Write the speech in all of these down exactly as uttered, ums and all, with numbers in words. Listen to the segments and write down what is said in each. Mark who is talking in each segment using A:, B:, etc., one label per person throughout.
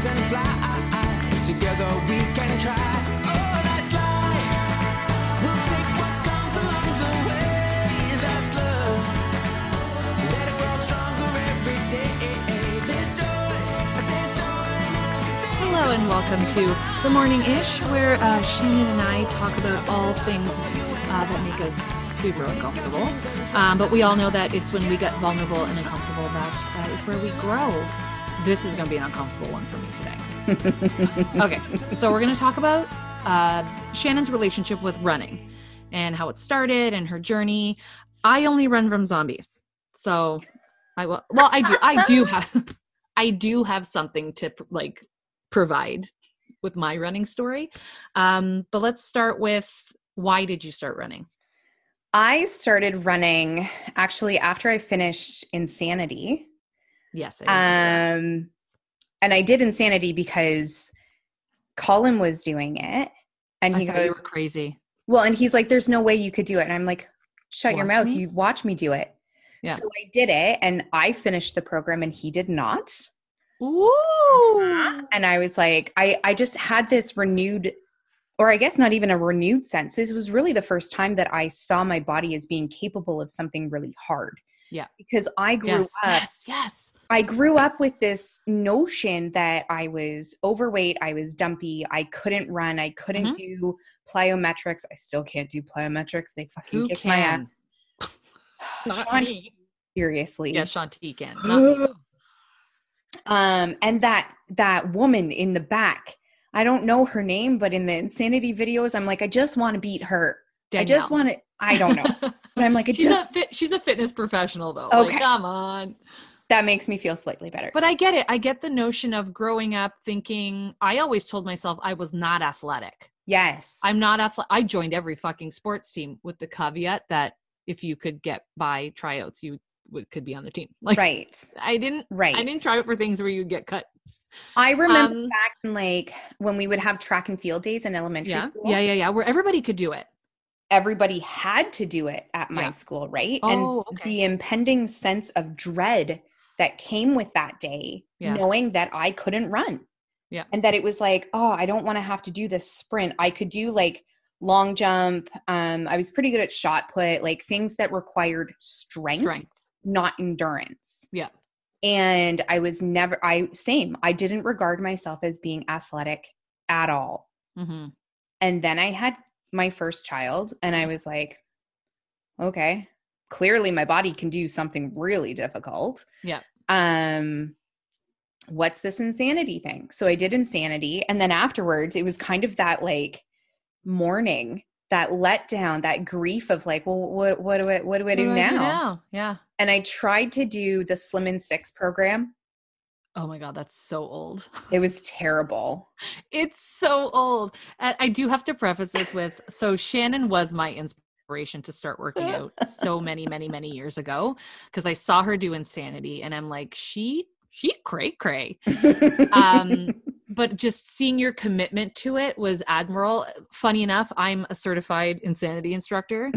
A: wings and fly. Together we can try. Oh, that's life. We'll take what comes along the way. That's love. Let it grow stronger every day. There's joy. There's joy in everything.
B: Hello and welcome to The Morning-ish, where uh, Shannon and I talk about all things uh, that make us super uncomfortable. Um, but we all know that it's when we get vulnerable and uncomfortable that uh, is where we grow. This is going to be an uncomfortable one for me today. Okay, so we're going to talk about uh, Shannon's relationship with running and how it started and her journey. I only run from zombies, so I will. Well, I do. I do have. I do have something to like provide with my running story. Um, but let's start with, why did you start running?
C: I started running actually after I finished Insanity.
B: Yes. I
C: um, and I did Insanity because Colin was doing it. And
B: I
C: he
B: thought
C: goes,
B: you were crazy.
C: Well, and he's like, there's no way you could do it. And I'm like, shut
B: Watch
C: your mouth.
B: me?
C: You watch me do it.
B: Yeah.
C: So I did it and I finished the program and he did not.
B: Ooh.
C: And I was like, I, I just had this renewed, or I guess not even a renewed sense. This was really the first time that I saw my body as being capable of something really hard.
B: Yeah.
C: Because I grew
B: Yes.
C: up,
B: Yes. Yes.
C: I grew up with this notion that I was overweight, I was dumpy, I couldn't run, I couldn't
B: Mm-hmm.
C: do plyometrics. I still can't do plyometrics. They fucking
B: Who
C: kick my
B: can?
C: ass.
B: Not
C: Shanti,
B: me.
C: seriously.
B: Yeah, Shanti can. Not me though.
C: Um, and that that woman in the back, I don't know her name, but in the Insanity videos, I'm like, I just want to beat her.
B: Danielle.
C: I just want to, I don't know. But I'm like, I
B: she's
C: just,
B: a fit, she's a fitness professional though.
C: Okay.
B: Like, come on.
C: that makes me feel slightly better.
B: But I get it. I get the notion of growing up thinking, I always told myself I was not athletic.
C: Yes.
B: I'm not athletic. I joined every fucking sports team with the caveat that if you could get by tryouts, you would, could be on the team. Like,
C: right.
B: I didn't,
C: Right.
B: I didn't try it for things where you'd get cut.
C: I remember
B: Um,
C: back in like when we would have track and field days in elementary
B: yeah,
C: school.
B: yeah, yeah, yeah. Where everybody could do it.
C: Everybody had to do it at my
B: Yeah.
C: school, right?
B: Oh,
C: and
B: okay.
C: the impending sense of dread that came with that day,
B: Yeah.
C: knowing that I couldn't run.
B: Yeah.
C: And that it was like, oh, I don't want to have to do this sprint. I could do like long jump. Um, I was pretty good at shot put, like things that required strength,
B: Strength.
C: not endurance.
B: Yeah.
C: And I was never, I, same, I didn't regard myself as being athletic at all.
B: Mm-hmm.
C: And then I had my first child and I was like, okay, clearly my body can do something really difficult.
B: Yeah.
C: Um, what's this Insanity thing? So I did Insanity. And then afterwards, it was kind of that like mourning, that letdown, that grief of like, well, what, what do I, what do I do,
B: What
C: now?
B: do now? Yeah.
C: And I tried to do the Slim in Six program.
B: Oh my God, that's so old.
C: It was terrible.
B: It's so old. And I do have to preface this with, so Shannon was my inspiration to start working out so many, many, many years ago, because I saw her do Insanity and I'm like, she, she cray cray. Um, but just seeing your commitment to it was admirable. Funny enough, I'm a certified Insanity instructor.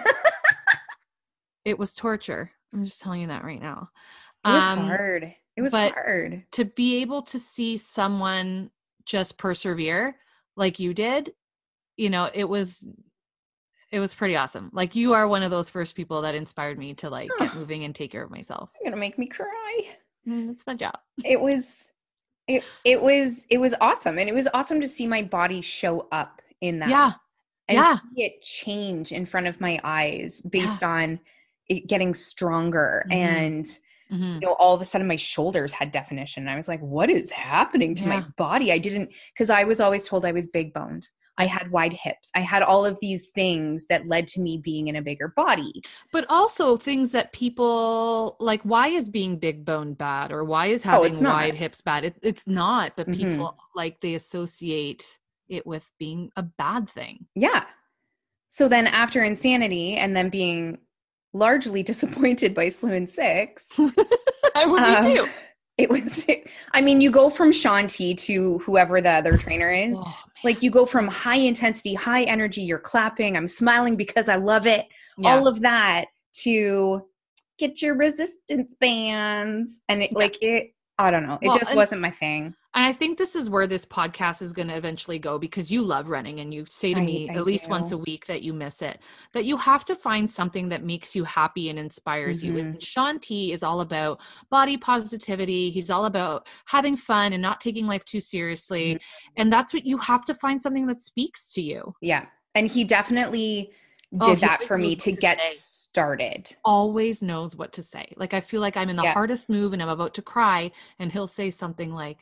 B: It was torture. I'm just telling you that right now.
C: It was
B: Um,
C: hard. It was
B: but
C: hard.
B: To be able to see someone just persevere like you did, you know, it was, it was pretty awesome. Like, you are one of those first people that inspired me to like get moving and take care of myself.
C: You're gonna make me cry.
B: Mm, that's my job.
C: It was, it, it was, it was awesome. And it was awesome to see my body show up in that.
B: Yeah.
C: And
B: Yeah.
C: see it change in front of my eyes based yeah. on it getting stronger. Mm-hmm. And, mm-hmm. you know, all of a sudden my shoulders had definition. I was like, what is happening to yeah. my body? I didn't, because I was always told I was big boned. I had wide hips. I had all of these things that led to me being in a bigger body.
B: But also things that people like, why is being big boned bad? Or why is having oh, wide hips bad? It, it's not, but mm-hmm. people like they associate it with being a bad thing.
C: Yeah. So then after Insanity and then being largely disappointed by Slim in Six.
B: I would
C: um,
B: be too.
C: It was, I mean, you go from Shanti to whoever the other trainer is. Oh, like you go from high intensity, high energy, you're clapping, I'm smiling because I love it. Yeah. All of that to get your resistance bands. And it, yeah. like it, I don't know. It
B: Well,
C: just
B: and-
C: wasn't my thing.
B: And I think this is where this podcast is going to eventually go, because you love running and you say to
C: I-
B: me
C: I
B: at least
C: do.
B: once a week that you miss it, that you have to find something that makes you happy and inspires you.
C: Mhm.
B: And Shaun T is all about body positivity. He's all about having fun and not taking life too seriously.
C: Mhm.
B: And that's what you have to find, something that speaks to you.
C: Yeah. And he definitely
B: Oh,
C: did
B: he
C: that
B: always
C: for me
B: knows what
C: to
B: to
C: get
B: say.
C: started.
B: Always knows what to say. Like, I feel like I'm in the
C: Yeah.
B: hardest move and I'm about to cry, and he'll say something like,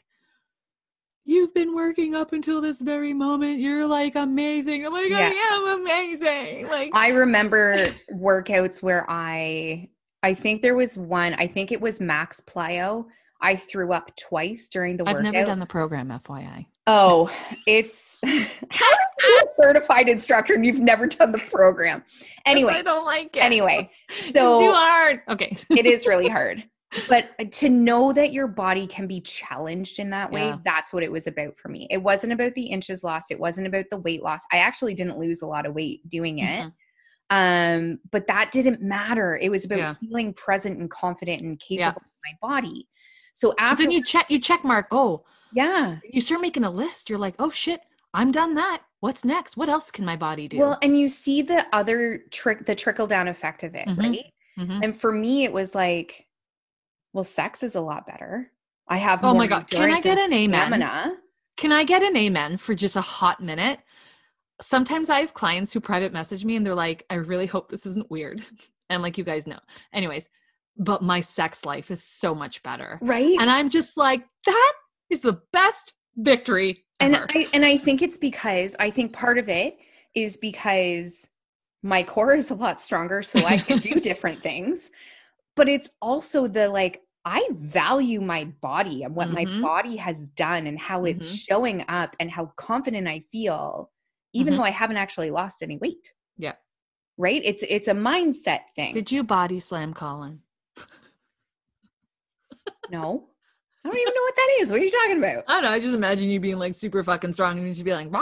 B: "You've been working up until this very moment. You're like amazing." I'm like,
C: Yeah.
B: I am amazing. Like,
C: I remember workouts where I I think there was one, I think it was Max Plyo. I threw up twice during the
B: I've
C: workout.
B: never done the program, F Y I.
C: Oh, it's how are you a certified instructor and you've never done the program? Anyway,
B: I don't like it.
C: anyway,
B: It's
C: so
B: too hard. Okay.
C: it is really hard. But to know that your body can be challenged in that way,
B: Yeah.
C: that's what it was about for me. It wasn't about the inches lost. It wasn't about the weight loss. I actually didn't lose a lot of weight doing it.
B: Mhm.
C: Um, but that didn't matter. It was about
B: Yeah.
C: feeling present and confident and capable
B: Yeah.
C: of my body. So
B: 'Cause
C: after,
B: then you check, you check mark. Oh,
C: yeah.
B: you start making a list. You're like, oh shit, I'm done that. What's next? What else can my body do?
C: Well, and you see the other trick, the trickle down effect of it,
B: Mhm.
C: right?
B: Mhm.
C: And for me, it was like, well, sex is a lot better. I have
B: Oh
C: more
B: my God. Can I
C: endurance
B: get
C: and
B: an amen?
C: stamina.
B: Can I get an amen for just a hot minute? Sometimes I have clients who private message me and they're like, I really hope this isn't weird. And like, you guys know. Anyways, but my sex life is so much better.
C: Right?
B: And I'm just like, that is the best victory
C: And
B: ever.
C: I and I think it's because I think part of it is because my core is a lot stronger, so I can do different things. But it's also the like, I value my body and what my
B: Mhm.
C: body has done and how it's
B: Mhm.
C: showing up and how confident I feel, even
B: Mhm.
C: though I haven't actually lost any weight.
B: Yeah.
C: Right? It's it's a mindset thing.
B: Did you body slam Colin?
C: No. I don't even know what that is. What are you talking about?
B: I don't know. I just imagine you being like super fucking strong and you just be like,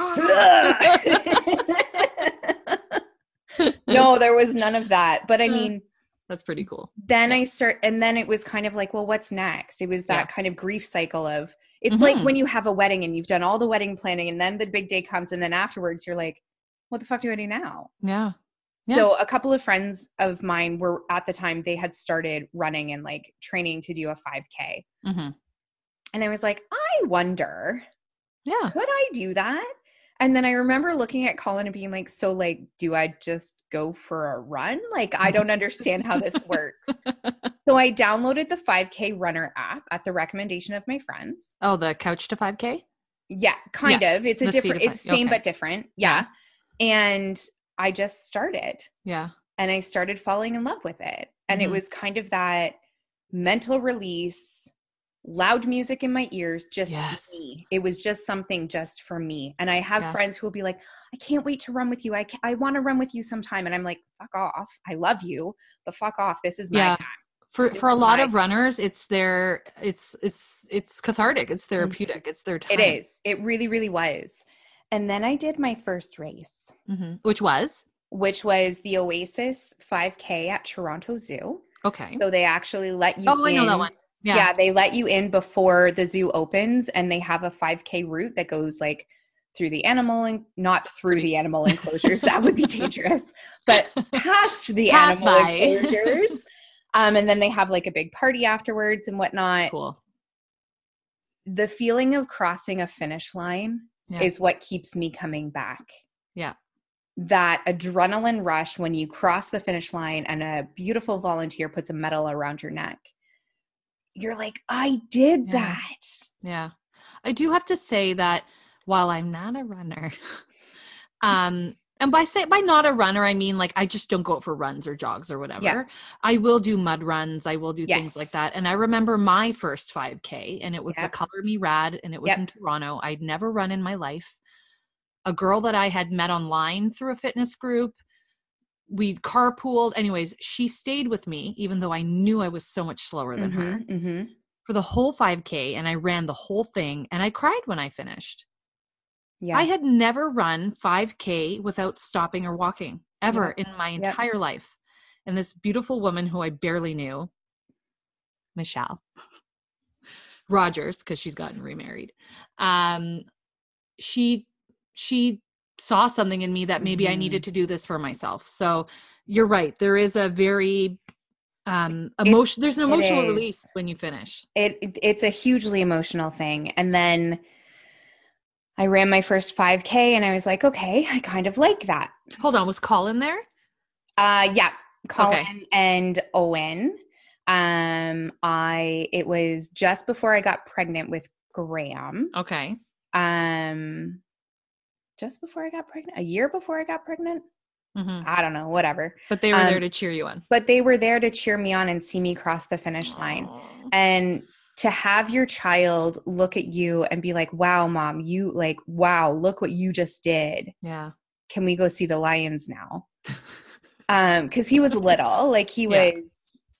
C: No, there was none of that. But I mean,
B: that's pretty cool.
C: then
B: Yeah.
C: I start, and then it was kind of like, well, what's next? It was that
B: Yeah.
C: kind of grief cycle of, it's like
B: Mhm.
C: when you have a wedding and you've done all the wedding planning and then the big day comes and then afterwards you're like, what the fuck do I do now?
B: Yeah. Yeah.
C: So a couple of friends of mine were at the time, they had started running and like training to do a five K.
B: Mhm.
C: And I was like, I wonder,
B: Yeah.
C: could I do that? And then I remember looking at Colin and being like, so like, do I just go for a run? Like, I don't understand how this works. So I downloaded the five K Runner app at the recommendation of my friends.
B: Oh, the couch to five K?
C: Yeah, kind
B: Yeah,
C: of. It's a
B: the
C: different,
B: seat of
C: it's
B: fi-
C: same
B: okay.
C: but different. Yeah. And I just started
B: Yeah.
C: and I started falling in love with it. And
B: Mhm.
C: it was kind of that mental release, loud music in my ears, just
B: Yes.
C: me. It was just something just for me. And I have
B: Yeah.
C: friends who will be like, I can't wait to run with you. I, ca- I want to run with you sometime. And I'm like, fuck off. I love you, but fuck off. This is my
B: Yeah.
C: time.
B: For
C: This
B: for a
C: is
B: lot
C: my-
B: of runners, it's their it's it's it's cathartic. It's therapeutic. It's their time.
C: It is. It really, really was. And then I did my first race,
B: Mhm. Which was
C: which was the Oasis five K at Toronto Zoo.
B: okay.
C: So they actually let you
B: Oh, I
C: in.
B: know that one.
C: Yeah.
B: Yeah.
C: they let you in before the zoo opens, and they have a five K route that goes like through the animal and not through
B: Pretty-
C: the animal enclosures. That would be dangerous, but past the
B: Pass
C: animal
B: by.
C: enclosures. Um, and then they have like a big party afterwards and whatnot.
B: Cool.
C: The feeling of crossing a finish line
B: Yeah.
C: is what keeps me coming back.
B: Yeah.
C: That adrenaline rush when you cross the finish line and a beautiful volunteer puts a medal around your neck. You're like, I did
B: Yeah.
C: that.
B: Yeah. I do have to say that while I'm not a runner, um, and by say by not a runner, I mean like I just don't go out for runs or jogs or whatever.
C: Yeah.
B: I will do mud runs. I will do things like
C: Yes.
B: that. And I remember my first five K, and it was
C: Yep.
B: the Color Me Rad, and it was
C: Yep.
B: in Toronto. I'd never run in my life. A girl that I had met online through a fitness group. We carpooled. Anyways, she stayed with me, even though I knew I was so much slower than her,
C: Mhm, mhm.
B: for the whole five K, and I ran the whole thing, and I cried when I finished.
C: Yeah.
B: I had never run five K without stopping or walking ever
C: Yep.
B: in my
C: Yep.
B: entire life. And this beautiful woman who I barely knew, Michelle, Rogers, because she's gotten remarried. Um, she she saw something in me that maybe mm-hmm. I needed to do this for myself. So you're right. There is a very um emotion. There's an emotional release when you finish.
C: It, it it's a hugely emotional thing. And then I ran my first five K and I was like, okay, I kind of like that.
B: Hold on, was Colin there?
C: Uh, yeah, Colin okay. and Owen. Um, I it was just before I got pregnant with Graham.
B: Okay.
C: Um, just before I got pregnant, a year before I got pregnant.
B: Mm-hmm.
C: I don't know, whatever.
B: But they were
C: um,
B: there to cheer you on.
C: But they were there to cheer me on and see me cross the finish line. Aww. And to have your child look at you and be like, wow, mom, you like, wow, look what you just did.
B: Yeah.
C: Can we go see the Lions now? um, cause he was little, like he
B: yeah.
C: was,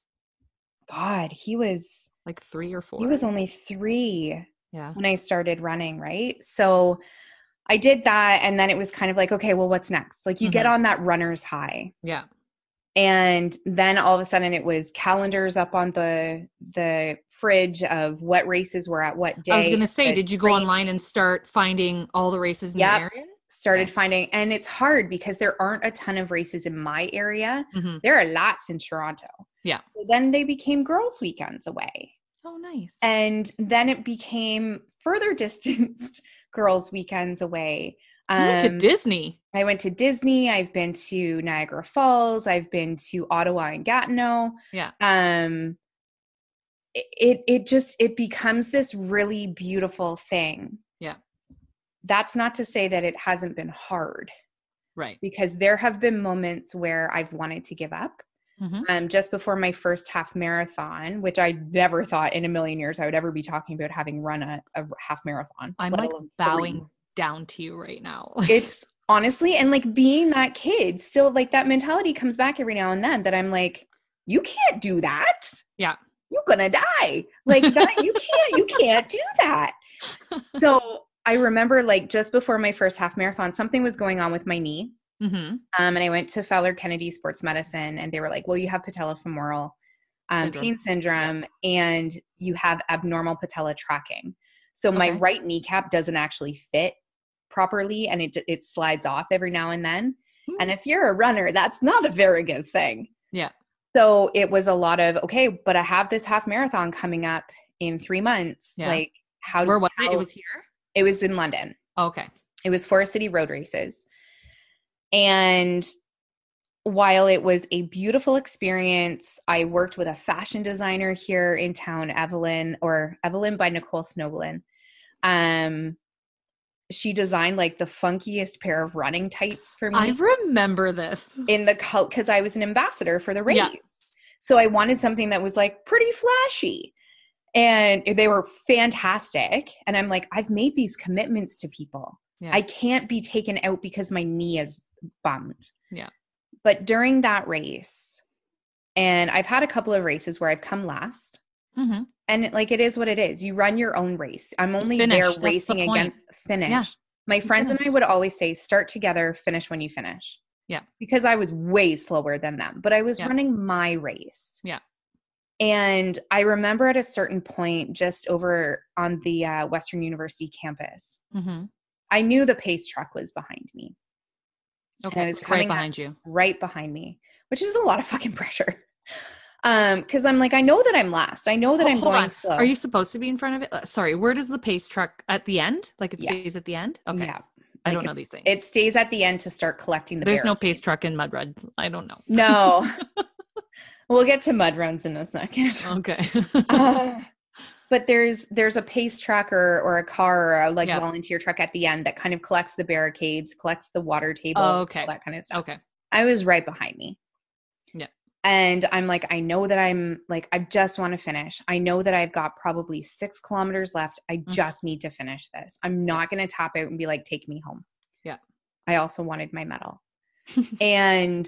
C: God, he was
B: like three or four.
C: He was only three
B: yeah.
C: when I started running. Right. So I did that. And then it was kind of like, okay, well, what's next? Like you mm-hmm. get on that runner's high.
B: Yeah.
C: And then all of a sudden it was calendars up on the the fridge of what races were at what day.
B: I was going to say, did you go training. online and start finding all the races in
C: yep.
B: your area?
C: Started
B: okay.
C: finding, and it's hard because there aren't a ton of races in my area.
B: Mm-hmm.
C: There are lots in Toronto.
B: Yeah.
C: So then they became girls' weekends away.
B: Oh, nice.
C: And then it became further distanced girls' weekends away.
B: You went to Disney.
C: I went to Disney. I've been to Niagara Falls. I've been to Ottawa and Gatineau.
B: Yeah.
C: Um, it it just it becomes this really beautiful thing.
B: Yeah.
C: That's not to say that it hasn't been hard.
B: Right.
C: Because there have been moments where I've wanted to give up.
B: Mm-hmm.
C: Um, just before my first half marathon, which I never thought in a million years I would ever be talking about having run a, a half marathon.
B: I'm like bowing three. down to you right now.
C: It's honestly, and like being that kid, still like that mentality comes back every now and then that I'm like, you can't do that.
B: Yeah.
C: You're gonna die. Like that, you can't, you can't do that. So I remember like just before my first half marathon, something was going on with my knee.
B: Mm-hmm.
C: Um, and I went to Fowler Kennedy Sports Medicine and they were like, well, you have patellofemoral um, syndrome. pain syndrome and you have abnormal patella tracking. So okay. my right kneecap doesn't actually fit properly and it it slides off every now and then. Mm. And if you're a runner, that's not a very good thing.
B: Yeah.
C: So it was a lot of, okay, but I have this half marathon coming up in three months.
B: Yeah.
C: Like how
B: Where was
C: how,
B: it? It was here?
C: It was in London.
B: Oh, okay.
C: It was Forest City Road Races. And while it was a beautiful experience, I worked with a fashion designer here in town, Evelyn, or Evelyn by Nicole Snowblin. Um, she designed like the funkiest pair of running tights for me.
B: I remember this.
C: In the cult, because I was an ambassador for the race.
B: Yeah.
C: So I wanted something that was like pretty flashy. And they were fantastic. And I'm like, I've made these commitments to people.
B: Yeah.
C: I can't be taken out because my knee is bummed.
B: Yeah.
C: But during that race, and I've had a couple of races where I've come last.
B: Mm-hmm.
C: And it, like, it is what it is. You run your own race. I'm only
B: finish.
C: there
B: That's
C: racing
B: the
C: against finish.
B: Yeah.
C: My friends finish. And I would always say, start together, finish when you finish.
B: Yeah.
C: Because I was way slower than them, but I was
B: yeah.
C: running my race.
B: Yeah.
C: And I remember at a certain point, just over on the uh, Western University campus,
B: mm-hmm.
C: I knew the pace truck was behind me.
B: Okay,
C: and I was
B: right
C: coming
B: behind you.
C: Right behind me, which is a lot of fucking pressure. Um, because I'm like, I know that I'm last. I know that
B: oh,
C: I'm
B: hold
C: going
B: on.
C: slow.
B: Are you supposed to be in front of it? Uh, sorry, where does the pace truck at the end? Like it
C: yeah.
B: stays at the end? Okay.
C: Yeah.
B: I
C: like
B: don't know these things.
C: It stays at the end to start collecting the
B: There's
C: barricades.
B: no pace truck in mud runs. I don't know.
C: No. We'll get to mud runs in a second.
B: Okay.
C: uh, but there's there's a pace truck or, or a car or a like
B: yeah.
C: volunteer truck at the end that kind of collects the barricades, collects the water table,
B: oh, okay.
C: all that kind of stuff.
B: Okay.
C: I was right behind me.
B: Yeah.
C: And I'm like, I know that I'm like, I just want to finish. I know that I've got probably six kilometers left. I mm-hmm. just need to finish this. I'm not going to tap out and be like, take me home.
B: Yeah.
C: I also wanted my medal. And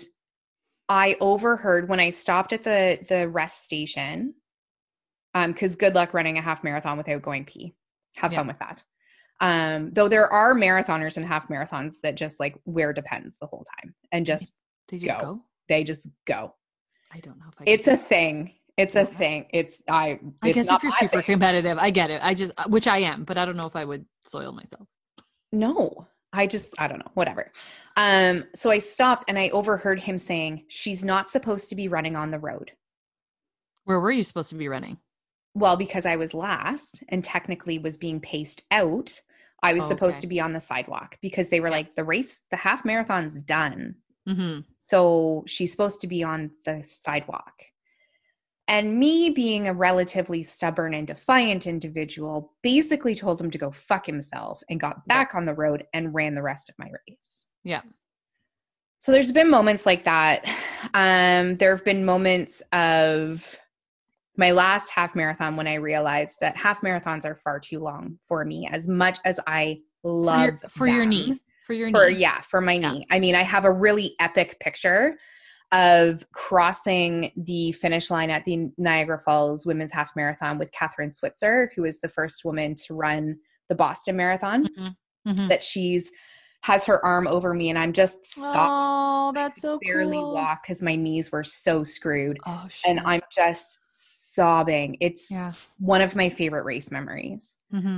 C: I overheard when I stopped at the, the rest station, um, cause good luck running a half marathon without going pee. Have
B: yeah.
C: fun with that. Um, though there are marathoners and half marathons that just like wear Depends the whole time and just,
B: they just
C: go.
B: go.
C: They just go.
B: I don't know if I
C: it's a thing. It's a thing. It's I.
B: I
C: It's
B: guess
C: not
B: if you're
C: my
B: super
C: thing.
B: competitive, I get it. I just, which I am, but I don't know if I would soil myself.
C: No, I just I don't know. Whatever. Um. So I stopped and I overheard him saying, "She's not supposed to be running on the road."
B: Where were you supposed to be running?
C: Well, because I was last and technically was being paced out, I was
B: Oh,
C: supposed
B: okay.
C: to be on the sidewalk because they were
B: Yeah.
C: like, the race, the half marathon's done.
B: Mm-hmm.
C: So she's supposed to be on the sidewalk. And me being a relatively stubborn and defiant individual basically told him to go fuck himself and got back
B: Yeah.
C: on the road and ran the rest of my race.
B: Yeah.
C: So there's been moments like that. Um, there have been moments of my last half marathon when I realized that half marathons are far too long for me, as much as I love
B: For your, for
C: them.
B: your knee. For your
C: For
B: knee.
C: yeah, for my
B: Yeah.
C: knee. I mean, I have a really epic picture of crossing the finish line at the Niagara Falls Women's Half Marathon with Catherine Switzer, who is the first woman to run the Boston Marathon.
B: Mm-hmm. Mm-hmm.
C: That she's has her arm over me, and I'm just sobbing.
B: Oh, that's so
C: Barely
B: cool.
C: walk because my knees were so screwed.
B: Oh, shit.
C: And I'm just sobbing. It's
B: Yeah.
C: one of my favorite race memories.
B: Mm-hmm.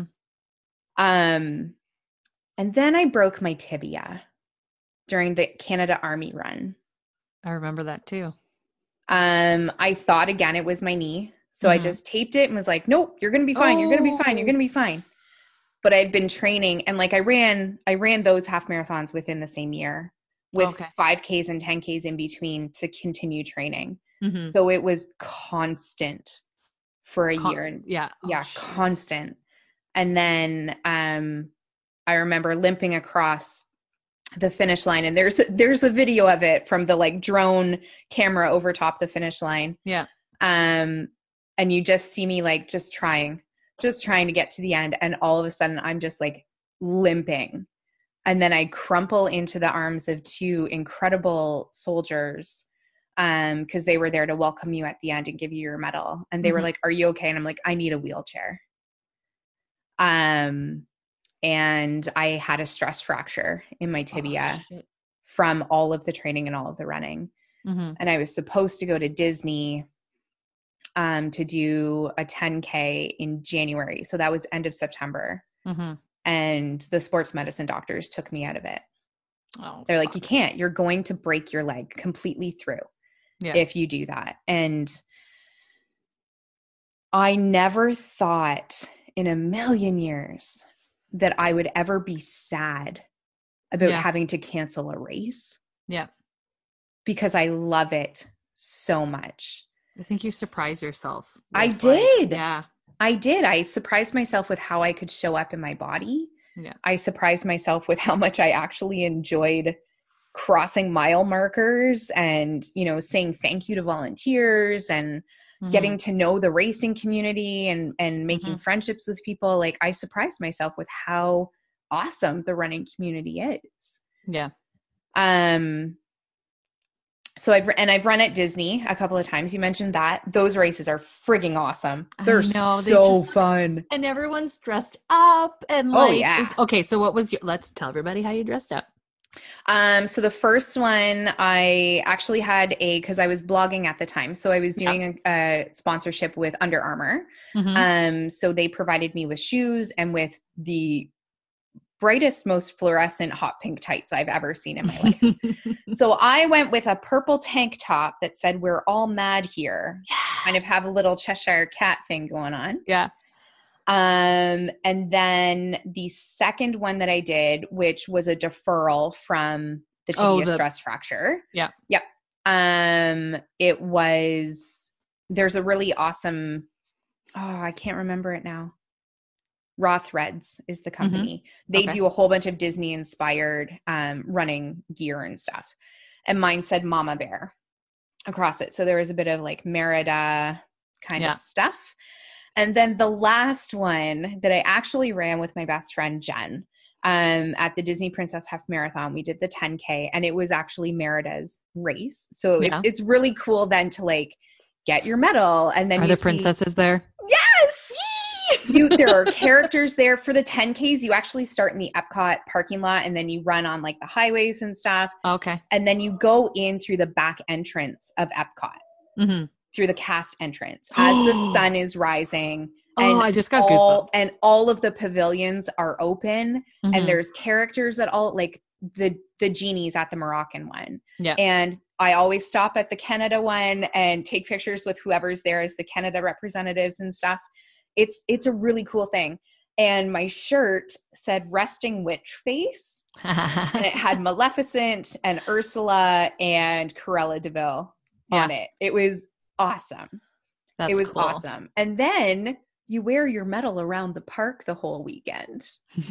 C: Um, and then I broke my tibia during the Canada Army run.
B: I remember that too.
C: Um, I thought again it was my knee. So I
B: Mhm.
C: just taped it and was like, nope, you're gonna be fine. You're gonna be fine. You're
B: Oh.
C: gonna be fine. But I'd been training and like I ran, I ran those half marathons within the same year with
B: Okay.
C: five Ks and ten Ks in between to continue training.
B: Mhm.
C: So it was constant for a
B: Con-
C: year. And
B: yeah. Oh,
C: yeah,
B: shit.
C: constant. And then um, I remember limping across the finish line, and there's there's a video of it from the like drone camera over top the finish line.
B: Yeah.
C: Um, and you just see me like just trying, just trying to get to the end, and all of a sudden I'm just like limping, and then I crumple into the arms of two incredible soldiers. Um, because they were there to welcome you at the end and give you your medal. And they were
B: Mhm.
C: like, "Are you okay?" And I'm like, "I need a wheelchair." Um, and I had a stress fracture in my tibia
B: Oh, shit.
C: from all of the training and all of the running.
B: Mhm.
C: And I was supposed to go to Disney um, to do a ten K in January. So that was end of September.
B: Mhm.
C: And the sports medicine doctors took me out of it.
B: Oh,
C: They're like, "You
B: fuck.
C: can't, you're going to break your leg completely through
B: Yeah.
C: if you do that." And I never thought in a million years that I would ever be sad about
B: Yeah.
C: having to cancel a race
B: Yeah.
C: because I love it so much.
B: I think you surprise yourself.
C: I
B: with, like-
C: did.
B: yeah.
C: I did. I surprised myself with how I could show up in my body.
B: Yeah.
C: I surprised myself with how much I actually enjoyed crossing mile markers and, you know, saying thank you to volunteers and
B: Mhm.
C: getting to know the racing community and, and making
B: Mhm.
C: friendships with people. Like I surprised myself with how awesome the running community is.
B: Yeah.
C: Um, so I've, and I've run at Disney a couple of times. You mentioned that. Those races are frigging awesome.
B: I
C: They're
B: know, they
C: so
B: just-
C: fun.
B: And everyone's dressed up and
C: Oh,
B: like,
C: yeah.
B: is- okay. So what was your, let's tell everybody how you dressed up.
C: Um, so the first one I actually had a, cause I was blogging at the time. So I was
B: Yeah.
C: doing a, a sponsorship with Under Armour.
B: Mhm.
C: Um, so they provided me with shoes and with the brightest, most fluorescent hot pink tights I've ever seen in my life. So I went with a purple tank top that said, "We're all mad here." Kind of have a little Cheshire cat thing going on.
B: Yeah.
C: Um, and then the second one that I did, which was a deferral from the tibia
B: Oh, the-
C: stress fracture.
B: Yeah.
C: Yep. Um, it was, there's a really awesome, oh, I can't remember it now. Raw Threads is the company. They
B: Okay.
C: do a whole bunch of Disney inspired um, running gear and stuff. And mine said Mama Bear across it. So there was a bit of like Merida kind
B: Yeah.
C: of stuff. And then the last one that I actually ran with my best friend, Jen, um, at the Disney Princess Half Marathon, we did the ten K and it was actually Merida's race. So
B: Yeah.
C: it's, it's really cool then to like get your medal and then
B: Are
C: you
B: the
C: see-
B: princesses there?
C: Yes. you there are characters there for the ten Ks. You actually start in the Epcot parking lot and then you run on like the highways and stuff.
B: Okay.
C: And then you go in through the back entrance of Epcot
B: Mhm.
C: through the cast entrance as the sun is rising.
B: Oh,
C: and
B: I just got
C: all,
B: goosebumps.
C: And all of the pavilions are open,
B: Mm-hmm.
C: and there's characters at all, like the the genies at the Moroccan one.
B: Yeah.
C: And I always stop at the Canada one and take pictures with whoever's there as the Canada representatives and stuff. It's it's a really cool thing. And my shirt said resting witch face. And it had Maleficent and Ursula and Cruella de Vil
B: Yeah.
C: on it. It was awesome.
B: That's
C: it was
B: cool.
C: awesome. And then you wear your medal around the park the whole weekend.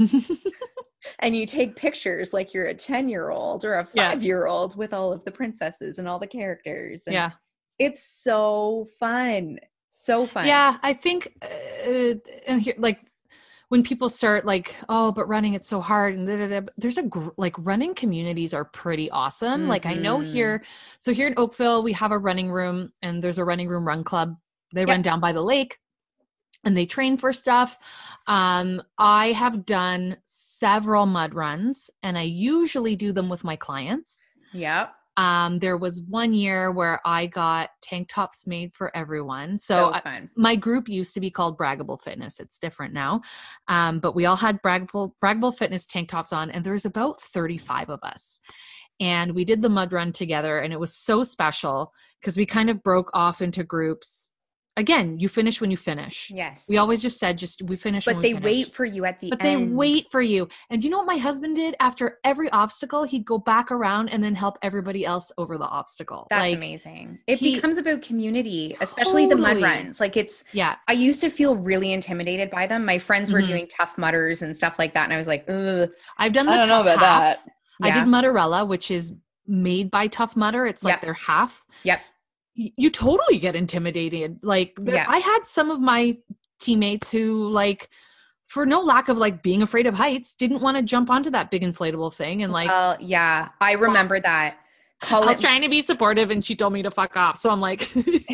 C: And you take pictures like you're a ten-year-old or a
B: Yeah.
C: five-year-old with all of the princesses and all the characters. And
B: Yeah.
C: it's so fun. So fun.
B: Yeah, I think, uh, and here, like, when people start like, oh, but running, it's so hard. And da, da, da, there's a, gr- like running communities are pretty awesome. Mm-hmm. Like I know here, so here in Oakville, we have a running room, and there's a running room run club. They yep. run down by the lake, and they train for stuff. Um, I have done several mud runs, and I usually do them with my clients.
C: Yep.
B: Um, there was one year where I got tank tops made for everyone. So,
C: so fun.
B: I, my group used to be called Braggable Fitness. It's different now. Um, but we all had Braggable, Braggable Fitness tank tops on, and there's about thirty-five of us. And we did the mud run together, and it was so special because we kind of broke off into groups. Again, you finish when you finish.
C: Yes.
B: We always just said, just we finish
C: but
B: when we
C: they
B: finish.
C: wait for you at the
B: but
C: end.
B: But they wait for you. And do you know what my husband did? After every obstacle, he'd go back around and then help everybody else over the obstacle.
C: That's
B: like,
C: amazing. It
B: he,
C: becomes about community, especially totally. the mud runs. Like it's,
B: yeah.
C: I used to feel really intimidated by them. My friends were mm-hmm. doing Tough Mudders and stuff like that. And I was like, ugh.
B: I've done the
C: I don't
B: tough
C: know about
B: half.
C: that.
B: Yeah. I did Mudderella, which is made by Tough Mudder. It's like
C: yep.
B: their half.
C: Yep.
B: You totally get intimidated. Like there,
C: yeah.
B: I had some of my teammates who like, for no lack of like being afraid of heights, didn't want to jump onto that big inflatable thing. And like,
C: well, yeah, I remember that.
B: Colin, I was trying to be supportive and she told me to fuck off. So I'm like,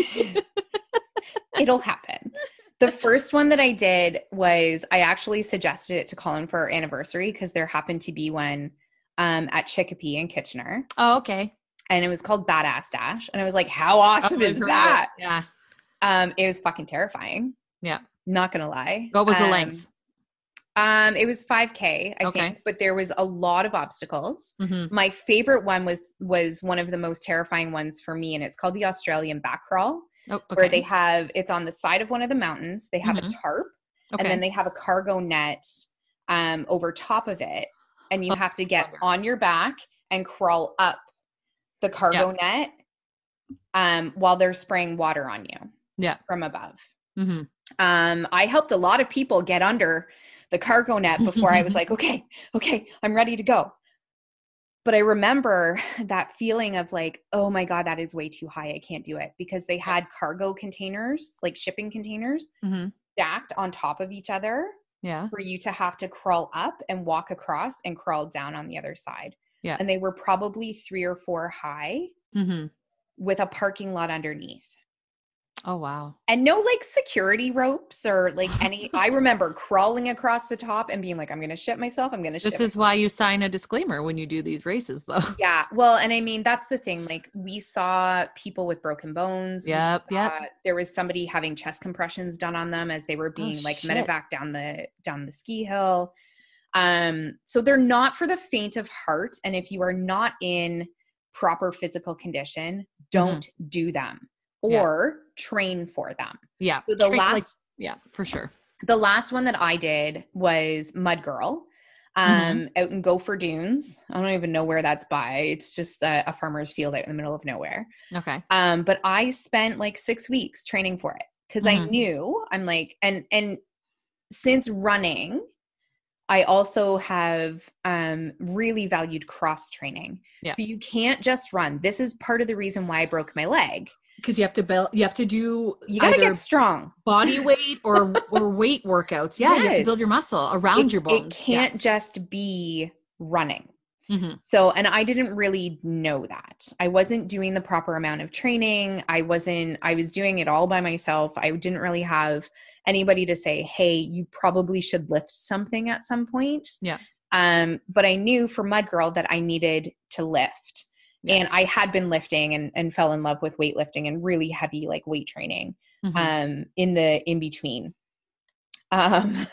C: it'll happen. The first one that I did was I actually suggested it to Colin for our anniversary because there happened to be one um, at Chicopee in Kitchener.
B: Oh, okay.
C: And it was called Badass Dash. And I was like, how awesome
B: oh,
C: is that?
B: It. Yeah.
C: Um, it was fucking terrifying.
B: Yeah.
C: Not going to lie.
B: What was
C: um,
B: the length?
C: Um, it was five K, I
B: okay.
C: think, but there was a lot of obstacles.
B: Mm-hmm.
C: My favorite one was, was one of the most terrifying ones for me. And it's called the Australian back crawl,
B: oh, okay.
C: where they have, it's on the side of one of the mountains. They have mm-hmm. a tarp
B: okay.
C: and then they have a cargo net, um, over top of it. And you
B: oh,
C: have to get on your back and crawl up the cargo
B: yep.
C: net, um, while they're spraying water on you
B: yeah.
C: from above.
B: Mm-hmm.
C: Um, I helped a lot of people get under the cargo net before I was like, okay, okay, I'm ready to go. But I remember that feeling of like, oh my God, that is way too high. I can't do it, because they had cargo containers, like shipping containers
B: mm-hmm.
C: stacked on top of each other
B: yeah.
C: for you to have to crawl up and walk across and crawl down on the other side.
B: Yeah.
C: And they were probably three or four high
B: mm-hmm.
C: with a parking lot underneath.
B: Oh, wow.
C: And no like security ropes or like any, I remember crawling across the top and being like, I'm going to shit myself. I'm going to shit
B: This is
C: myself.
B: why you sign a disclaimer when you do these races though.
C: Yeah. Well, and I mean, that's the thing. Like we saw people with broken bones.
B: Yep. Yep.
C: There was somebody having chest compressions done on them as they were being
B: oh,
C: like
B: shit.
C: medevac down the, down the ski hill. Um, so they're not for the faint of heart. And if you are not in proper physical condition, don't mm-hmm. do them. Or yeah. train for them.
B: Yeah.
C: So the
B: train,
C: last,
B: like, yeah, for sure.
C: The last one that I did was Mud Girl, um, mm-hmm. out in Gopher Dunes. I don't even know where that's by. It's just a, a farmer's field out in the middle of nowhere.
B: Okay.
C: Um, but I spent like six weeks training for it because mm-hmm. I knew I'm like, and and since running, I also have um, really valued cross training.
B: Yeah.
C: So you can't just run. This is part of the reason why I broke my leg.
B: Because you have to build, you have to do
C: you gotta get strong
B: body weight or or weight workouts. Yeah, yes. You have to build your muscle around
C: it,
B: your bones.
C: It can't
B: yeah.
C: just be running.
B: Mm-hmm.
C: So, and I didn't really know that. I wasn't doing the proper amount of training. I wasn't, I was doing it all by myself. I didn't really have anybody to say, hey, you probably should lift something at some point.
B: Yeah.
C: Um, but I knew for Mud Girl that I needed to lift.
B: Yeah.
C: And I had been lifting and, and fell in love with weightlifting and really heavy like weight training
B: Mhm.
C: um, in the in between. Um,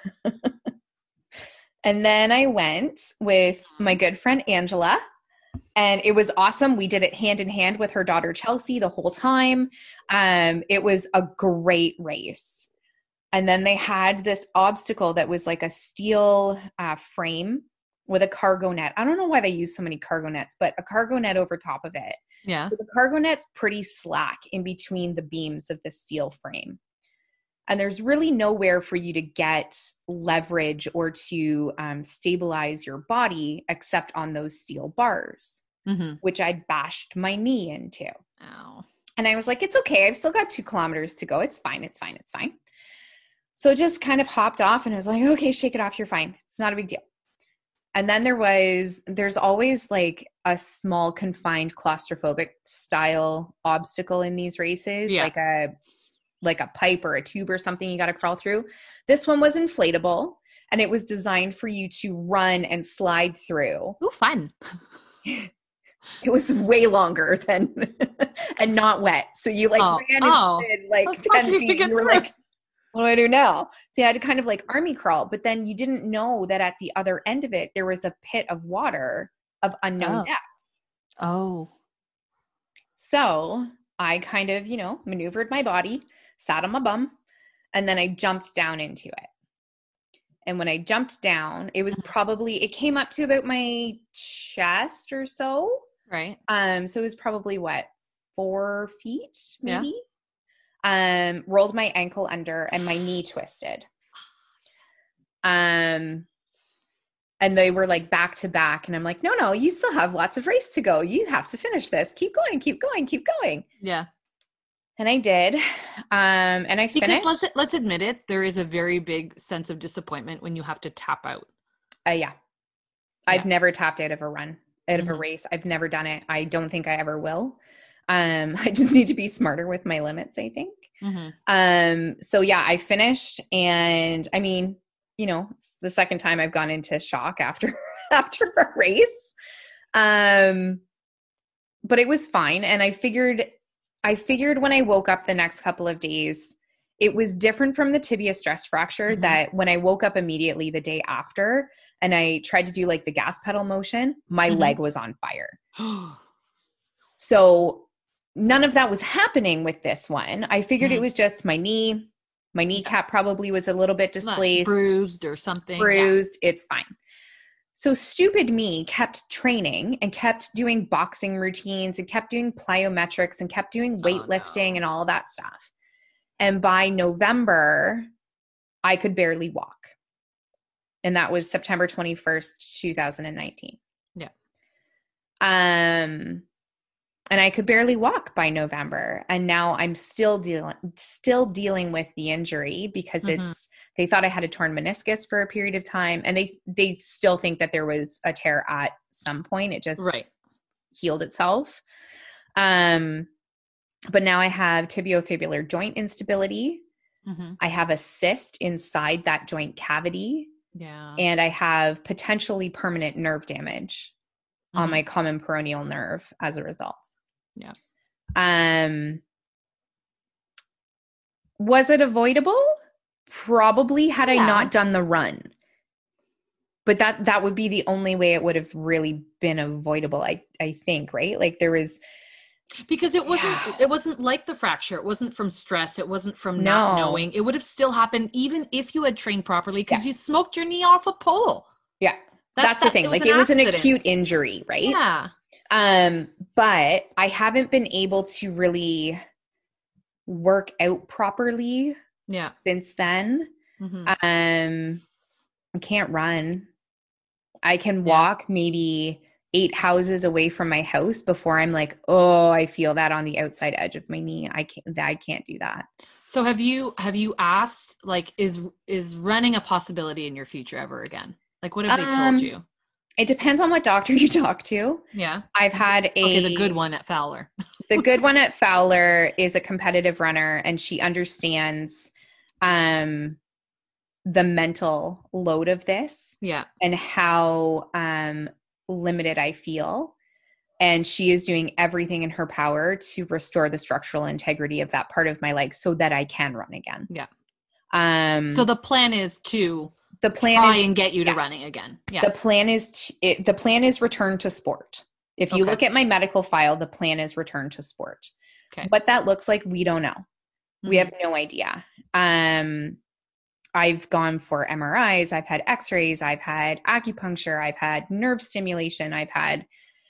C: and then I went with my good friend Angela, and it was awesome. We did it hand in hand with her daughter Chelsea the whole time. Um, it was a great race. And then they had this obstacle that was like a steel uh, frame with a cargo net. I don't know why they use so many cargo nets, but a cargo net over top of it.
B: Yeah.
C: So the cargo net's pretty slack in between the beams of the steel frame. And there's really nowhere for you to get leverage or to um, stabilize your body except on those steel bars,
B: Mm-hmm.
C: which I bashed my knee into.
B: Ow.
C: And I was like, it's okay. I've still got two kilometers to go. It's fine. It's fine. It's fine. So it just kind of hopped off and I was like, okay, shake it off. You're fine. It's not a big deal. And then there was, there's always like a small confined claustrophobic style obstacle in these races,
B: Yeah.
C: like a, like a pipe or a tube or something you got to crawl through. This one was inflatable and it was designed for you to run and slide through.
B: Ooh, fun.
C: It was way longer than, and not wet. So you like
B: Oh,
C: ran
B: oh.
C: and slid like
B: That's
C: ten
B: lucky to
C: feet.
B: get
C: You were
B: through.
C: like, what do I do now? So you had to kind of like army crawl, but then you didn't know that at the other end of it, there was a pit of water of unknown
B: Oh.
C: depth.
B: Oh.
C: So I kind of, you know, maneuvered my body, sat on my bum, and then I jumped down into it. And when I jumped down, it was probably, it came up to about my chest or so.
B: Right.
C: Um, so it was probably what, four feet maybe?
B: Yeah.
C: Um, rolled my ankle under and my knee twisted. Um, and they were like back to back. And I'm like, no, no, you still have lots of race to go. You have to finish this. Keep going, keep going, keep going.
B: Yeah.
C: And I did. Um, and I
B: Because
C: finished.
B: let's let's admit it, there is a very big sense of disappointment when you have to tap out.
C: Uh, yeah. I've
B: Yeah.
C: never tapped out of a run, out of a
B: Mhm.
C: race. I've never done it. I don't think I ever will. Um, I just need to be smarter with my limits, I think.
B: Mhm.
C: Um, so yeah, I finished and I mean, you know, it's the second time I've gone into shock after, after a race. Um, but it was fine. And I figured, I figured when I woke up the next couple of days, it was different from the tibia stress fracture
B: Mhm.
C: that when I woke up immediately the day after and I tried to do like the gas pedal motion, my
B: Mhm.
C: leg was on fire. So none of that was happening with this one. I figured it
B: Mhm.
C: was just my knee. My kneecap probably was a little bit
B: Not
C: displaced,
B: bruised or something. Yeah.
C: bruised. It's fine. So stupid me kept training and kept doing boxing routines and kept doing plyometrics and kept doing
B: Oh,
C: weightlifting
B: no.
C: and all of that stuff. And by November, I could barely walk. And that was September twenty-first, twenty nineteen.
B: Yeah.
C: Um, and I could barely walk by November. And now I'm still dealing, still dealing with the injury because
B: Mhm.
C: it's, they thought I had a torn meniscus for a period of time. And they, they still think that there was a tear at some point. It just
B: Right.
C: healed itself. Um, but now I have tibiofibular joint instability.
B: Mhm.
C: I have a cyst inside that joint cavity.
B: Yeah.
C: And I have potentially permanent nerve damage on
B: Mhm.
C: my common peroneal nerve as a result.
B: Yeah.
C: Um, was it avoidable? Probably had I
B: Yeah.
C: not done the run. But that that would be the only way it would have really been avoidable, I I think, right? Like there was
B: Because it wasn't
C: Yeah.
B: it wasn't like the fracture. It wasn't from stress. It wasn't from not
C: No.
B: knowing. It would have still happened even if you had trained properly because
C: Yeah.
B: you smoked your knee off a pole.
C: Yeah.
B: That-
C: That's the
B: that-
C: thing.
B: it was
C: Like
B: an
C: it was an
B: accident.
C: acute injury, right?
B: Yeah.
C: Um, but I haven't been able to really work out properly
B: Yeah.
C: since then.
B: Mhm.
C: Um, I can't run. I can
B: Yeah.
C: walk maybe eight houses away from my house before I'm like, oh, I feel that on the outside edge of my knee. I can't, I can't do that.
B: So have you have you asked like is is running a possibility in your future ever again? Like what have they
C: Um,
B: told you?
C: It depends on what doctor you talk to.
B: Yeah.
C: I've had a
B: Okay, the good one at Fowler.
C: the good one at Fowler is a competitive runner, and she understands um, the mental load of this
B: Yeah.
C: and how um, limited I feel. And she is doing everything in her power to restore the structural integrity of that part of my leg so that I can run again.
B: Yeah.
C: Um,
B: so the plan is to
C: the plan
B: try
C: is,
B: and get you to
C: yes.
B: running again. Yeah.
C: The plan is, t- it, the plan is return to sport. If you
B: Okay.
C: look at my medical file, the plan is return to sport.
B: Okay.
C: What that looks like, we don't know. Mm-hmm. We have no idea. Um, I've gone for M R Is, I've had x-rays, I've had acupuncture, I've had nerve stimulation, I've had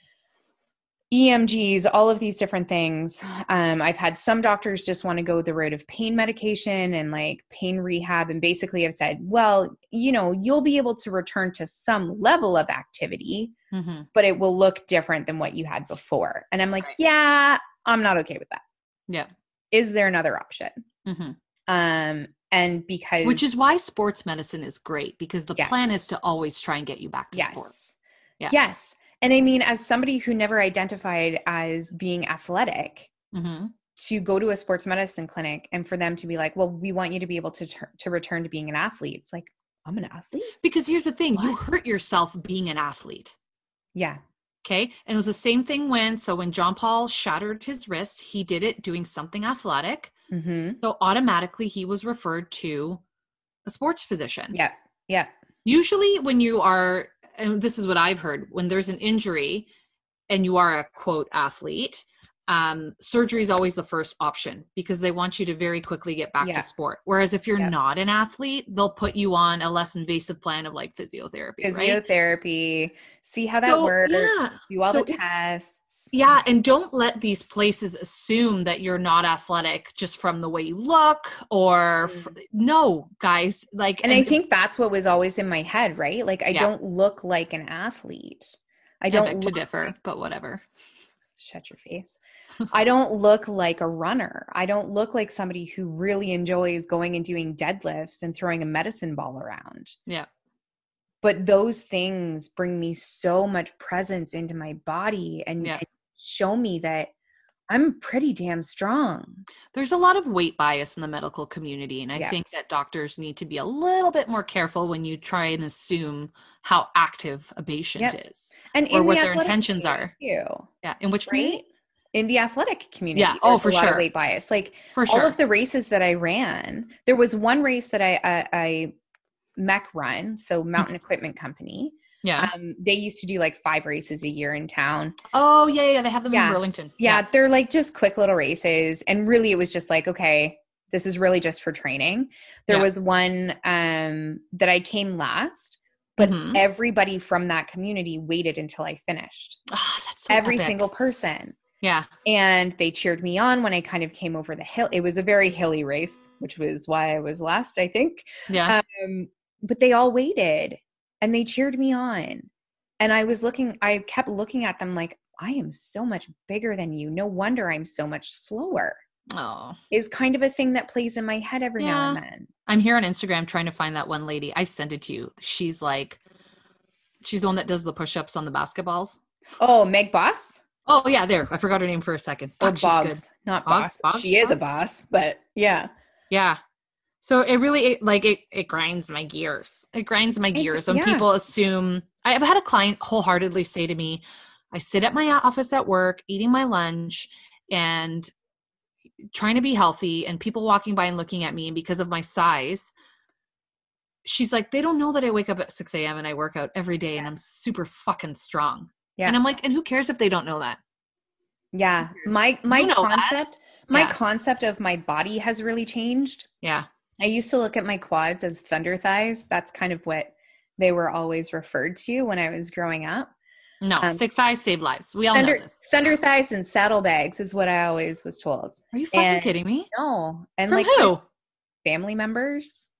C: E M Gs, all of these different things. Um, I've had some doctors just want to go the route of pain medication and like pain rehab. And basically have said, well, you know, you'll be able to return to some level of activity, mm-hmm. but it will look different than what you had before. And I'm like, right. yeah, I'm not okay with that.
B: Yeah.
C: Is there another option? Mm-hmm. Um, and because
B: which is why sports medicine is great, because the
C: yes.
B: plan is to always try and get you back to
C: yes.
B: sports. Yeah.
C: Yes. And I mean, as somebody who never identified as being athletic, mm-hmm. to go to a sports medicine clinic and for them to be like, well, we want you to be able to ter- to return to being an athlete. It's like, I'm an athlete?
B: Because here's the thing, what? You hurt yourself being an athlete.
C: Yeah.
B: Okay. And it was the same thing when, so when John Paul shattered his wrist, he did it doing something athletic. Mm-hmm. So automatically he was referred to a sports physician.
C: Yeah. Yeah.
B: Usually when you are, and this is what I've heard, when there's an injury and you are a quote athlete, um, surgery is always the first option because they want you to very quickly get back yeah. to sport. Whereas if you're yeah. not an athlete, they'll put you on a less invasive plan of like physiotherapy,
C: Physiotherapy,
B: right?
C: See how that
B: so,
C: works,
B: yeah.
C: do all
B: so
C: the tests.
B: Yeah, and don't let these places assume that you're not athletic just from the way you look or mm. f- no, guys. Like,
C: and, and I think that's what was always in my head, right? Like, I yeah. don't look like an athlete. I don't
B: I beg
C: look
B: to differ,
C: like-
B: but whatever.
C: Shut your face. I don't look like a runner. I don't look like somebody who really enjoys going and doing deadlifts and throwing a medicine ball around.
B: Yeah.
C: But those things bring me so much presence into my body and,
B: yeah.
C: and show me that I'm pretty damn strong.
B: There's a lot of weight bias in the medical community. And I
C: yeah.
B: think that doctors need to be a little bit more careful when you try and assume how active a patient yep. is
C: and
B: or
C: in
B: what
C: the
B: their intentions are.
C: Too,
B: yeah. In which
C: right?
B: community?
C: In the athletic community.
B: Yeah. Oh, for
C: a lot
B: sure.
C: Of weight bias. Like
B: for
C: all
B: sure.
C: of the races that I ran, there was one race that I, I, I M E C run. So Mountain mm-hmm. Equipment Company.
B: Yeah.
C: Um, they used to do like five races a year in town.
B: Oh yeah. Yeah. They have them
C: yeah.
B: in Burlington.
C: Yeah,
B: yeah.
C: They're like just quick little races. And really it was just like, okay, this is really just for training. There yeah. was one um, that I came last, but mm-hmm. everybody from that community waited until I finished.
B: Oh, that's so
C: Every
B: epic.
C: single person.
B: Yeah.
C: And they cheered me on when I kind of came over the hill. It was a very hilly race, which was why I was last, I think.
B: Yeah.
C: Um, but they all waited and they cheered me on. And I was looking, I kept looking at them like, I am so much bigger than you. No wonder I'm so much slower.
B: Oh,
C: is kind of a thing that plays in my head every
B: yeah.
C: now and then.
B: I'm here on Instagram trying to find that one lady. I sent it to you. She's like, she's the one that does the push-ups on the basketballs.
C: Oh, Meg Boss?
B: Oh yeah, there. I forgot her name for a second.
C: Oh,
B: Fuck,
C: Boggs.
B: she's good.
C: Not
B: Boggs,
C: Boss.
B: Boggs,
C: she is
B: Boggs?
C: a boss, but yeah.
B: Yeah. So it really, it, like, it, it grinds my gears. It grinds my gears
C: it,
B: when
C: yeah.
B: people assume, I've had a client wholeheartedly say to me, I sit at my office at work, eating my lunch and trying to be healthy, and people walking by and looking at me, and because of my size, she's like, they don't know that I wake up at six a.m. and I work out every day yeah. and I'm super fucking strong. Yeah. And I'm like, and who cares if they don't know that?
C: Yeah. My, my
B: you know
C: concept,
B: that.
C: my
B: yeah.
C: concept of my body has really changed.
B: Yeah.
C: I used to look at my quads as thunder thighs. That's kind of what they were always referred to when I was growing up.
B: No, um, thick thighs save lives. We all
C: thunder,
B: know this.
C: Thunder thighs and saddlebags is what I always was told.
B: Are you fucking
C: and,
B: kidding me?
C: No. And
B: From
C: like
B: who?
C: Family members.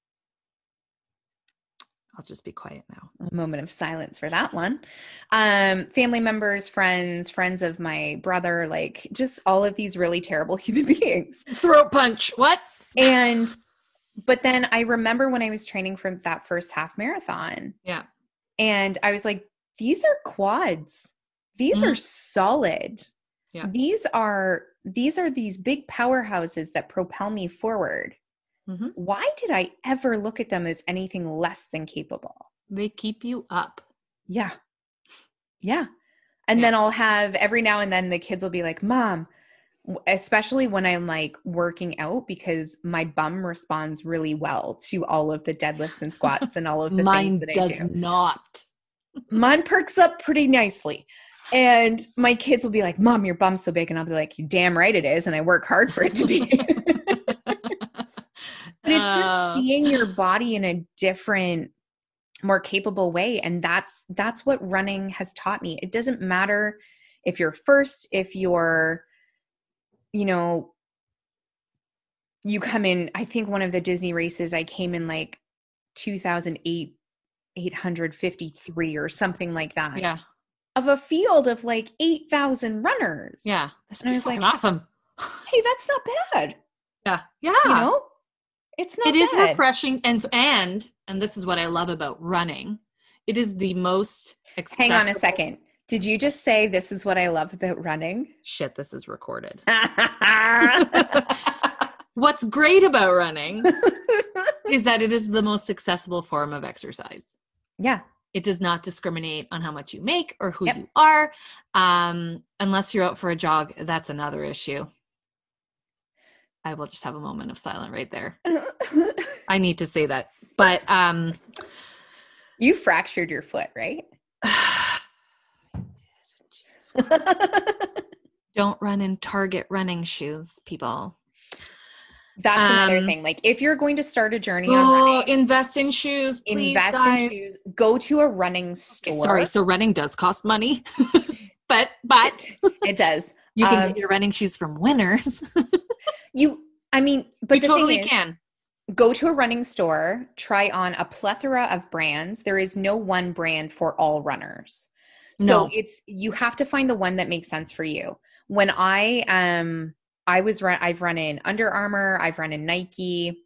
B: I'll just be quiet now.
C: A moment of silence for that one. Um, family members, friends, friends of my brother, like just all of these really terrible human beings.
B: Throat punch. What?
C: And, but then I remember when I was training for that first half marathon.
B: Yeah.
C: And I was like, these are quads. These mm-hmm. are solid.
B: Yeah.
C: These are, these are these big powerhouses that propel me forward. Mm-hmm. Why did I ever look at them as anything less than capable?
B: They keep you up.
C: Yeah. Yeah. And
B: Yeah.
C: then I'll have every now and then the kids will be like, Mom, w- especially when I'm like working out, because my bum responds really well to all of the deadlifts and squats and all of the things
B: Mine
C: that I
B: does
C: do.
B: not.
C: Mine perks up pretty nicely. And my kids will be like, Mom, your bum's so big. And I'll be like, you damn right it is. And I work hard for it to be. But it's just
B: Uh,
C: seeing your body in a different, more capable way. And that's that's what running has taught me. It doesn't matter if you're first, if you're, you know, you come in, I think one of the Disney races, I came in like two thousand eight, eight hundred fifty-three or something like that.
B: yeah.
C: Of a field of like eight thousand runners.
B: Yeah. That's
C: And I was
B: fucking
C: like,
B: awesome.
C: hey, that's not bad.
B: Yeah. Yeah.
C: You know, it's not
B: It is
C: bad.
B: refreshing, and and and this is what I love about running. It is the most accessible.
C: Hang on a second. Did you just say this is what I love about running?
B: Shit, this is recorded. What's great about running is that it is the most accessible form of exercise.
C: Yeah.
B: It does not discriminate on how much you make or who
C: Yep.
B: you are. Um, unless you're out for a jog, that's another issue. I will just have a moment of silence right there. I need to say that. But um,
C: You fractured your foot, right?
B: Jesus Christ. Don't run in Target running shoes, people.
C: That's another
B: Um,
C: thing. Like if you're going to start a journey on
B: Oh,
C: running,
B: invest in shoes, please,
C: invest
B: guys.
C: in shoes. Go to a running store.
B: Okay, sorry, so running does cost money, but but
C: It does.
B: you can
C: Um,
B: get your running shoes from Winners.
C: You, I mean, but
B: you
C: the
B: totally
C: thing is,
B: can.
C: go to a running store, try on a plethora of brands. There is no one brand for all runners. So
B: No.
C: it's, you have to find the one that makes sense for you. When I, um, I was run, I've run in Under Armour, I've run in Nike.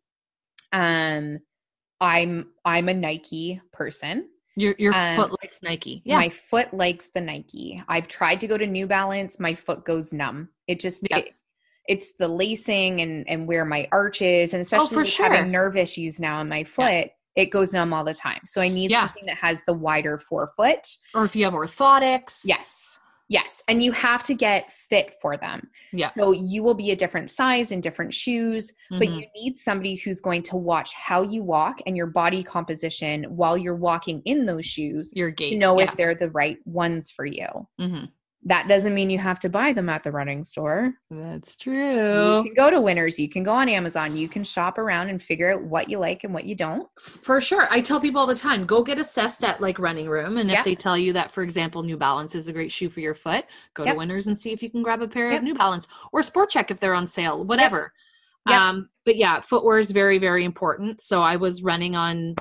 C: Um, I'm, I'm a Nike person.
B: Your your
C: Um,
B: foot likes Nike. Yeah.
C: My foot likes the Nike. I've tried to go to New Balance. My foot goes numb. It just,
B: Yeah.
C: it, it's the lacing and, and where my arch is. And especially
B: for
C: with
B: sure.
C: having nerve issues now in my foot, it goes numb all the time. So I need
B: Yeah.
C: something that has the wider forefoot.
B: Or if you have orthotics.
C: Yes. Yes. And you have to get fit for them.
B: Yeah.
C: So you will be a different size in different shoes, but
B: Mhm.
C: you need somebody who's going to watch how you walk and your body composition while you're walking in those shoes
B: Your gait.
C: to know
B: yeah.
C: if they're the right ones for you.
B: hmm
C: That doesn't mean you have to buy them at the running store.
B: That's
C: You
B: true.
C: can go to Winners, you can go on Amazon, you can shop around and figure out what you like and what you don't.
B: For sure. I tell people all the time, go get assessed at like Running Room. And
C: Yeah.
B: if they tell you that, for example, New Balance is a great shoe for your foot, go
C: Yep.
B: to Winners and see if you can grab a pair
C: Yep.
B: of New Balance or Sport Check if they're on sale, whatever.
C: Yep.
B: Um, but yeah, footwear is very, very important. So I was running on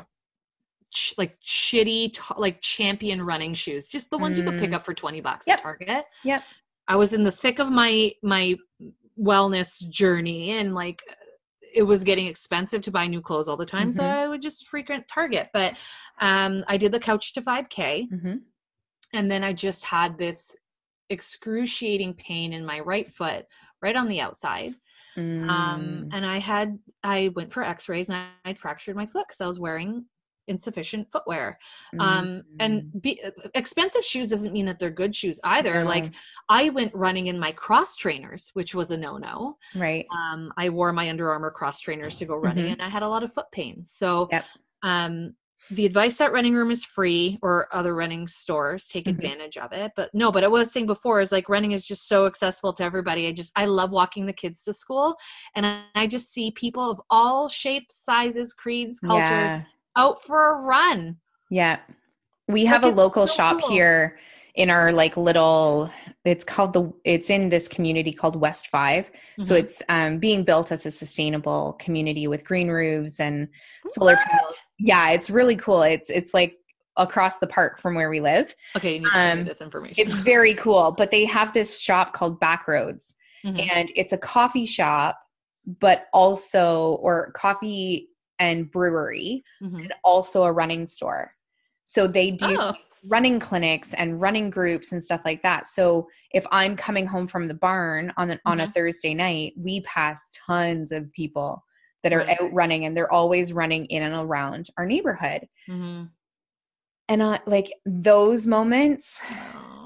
B: ch- like shitty, t- like champion running shoes, just the ones you could pick
C: Mm.
B: up for twenty bucks
C: Yep.
B: at Target.
C: Yep.
B: I was in the thick of my, my wellness journey and like, it was getting expensive to buy new clothes all the time. So
C: Mhm.
B: I would just frequent Target, but um, I did the Couch to five K
C: Mm-hmm.
B: and then I just had this excruciating pain in my right foot, right on the outside.
C: Mm.
B: Um, and I had, I went for x-rays and I, I'd fractured my foot because I was wearing insufficient footwear. Um, and
C: Mm.
B: be, expensive shoes doesn't mean that they're good shoes either.
C: No.
B: Like I went running in my cross trainers, which was a no-no.
C: Right.
B: Um, I wore my Under Armour cross trainers to go running
C: Mhm.
B: and I had a lot of foot pain. So,
C: Yep.
B: um, the advice at Running Room is free or other running stores take
C: Mhm.
B: advantage of it. But no, but I was saying before is like running is just so accessible to everybody. I just, I love walking the kids to school and I, I just see people of all shapes, sizes, creeds, cultures
C: Yeah.
B: out for a run.
C: Yeah. We have
B: Like,
C: a
B: it's
C: local
B: so
C: shop
B: cool.
C: here in our like little, it's called the, it's in this community called West Five. So
B: Mhm.
C: it's um, being built as a sustainable community with green roofs and solar
B: What?
C: panels. Yeah. It's really cool. It's, it's like across the park from where we live.
B: Okay, you need to send me
C: Um,
B: this information.
C: It's very cool, but they have this shop called Backroads
B: Mhm.
C: and it's a coffee shop, but also, or coffee and brewery,
B: Mhm.
C: and also a running store. So they do
B: Oh,
C: running clinics and running groups and stuff like that. So if I'm coming home from the barn on the, on a
B: Mhm.
C: Thursday night, we pass tons of people that are
B: Right.
C: out running and they're always running in and around our neighborhood.
B: Mhm.
C: And uh, like those moments,
B: Oh.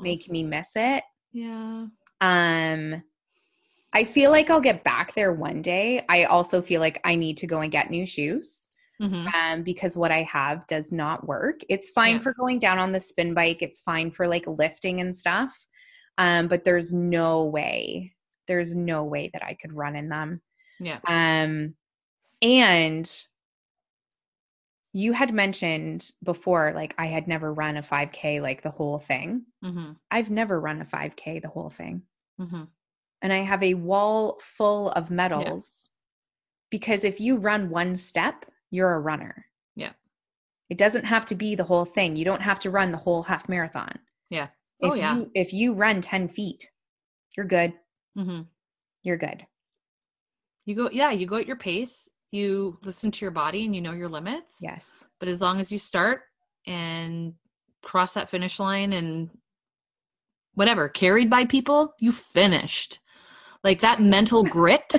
C: make me miss it.
B: Yeah.
C: Um, I feel like I'll get back there one day. I also feel like I need to go and get new shoes.
B: Mm-hmm.
C: Um, because what I have does not work. It's fine
B: Yeah.
C: for going down on the spin bike. It's fine for like lifting and stuff. Um, but there's no way, there's no way that I could run in them.
B: Yeah.
C: Um, and you had mentioned before, like I had never run a five K, like the whole thing.
B: Mm-hmm.
C: I've never run a five K, the whole thing.
B: Mm-hmm.
C: And I have a wall full of medals because if you run one step, you're a runner.
B: Yeah.
C: It doesn't have to be the whole thing. You don't have to run the whole half marathon.
B: Yeah.
C: If
B: Oh, yeah.
C: you if you run ten feet, you're good.
B: Mm-hmm.
C: You're good.
B: You go, yeah, you go at your pace. You listen to your body and you know your limits.
C: Yes.
B: But as long as you start and cross that finish line and whatever, carried by people, you finished. Like that mental grit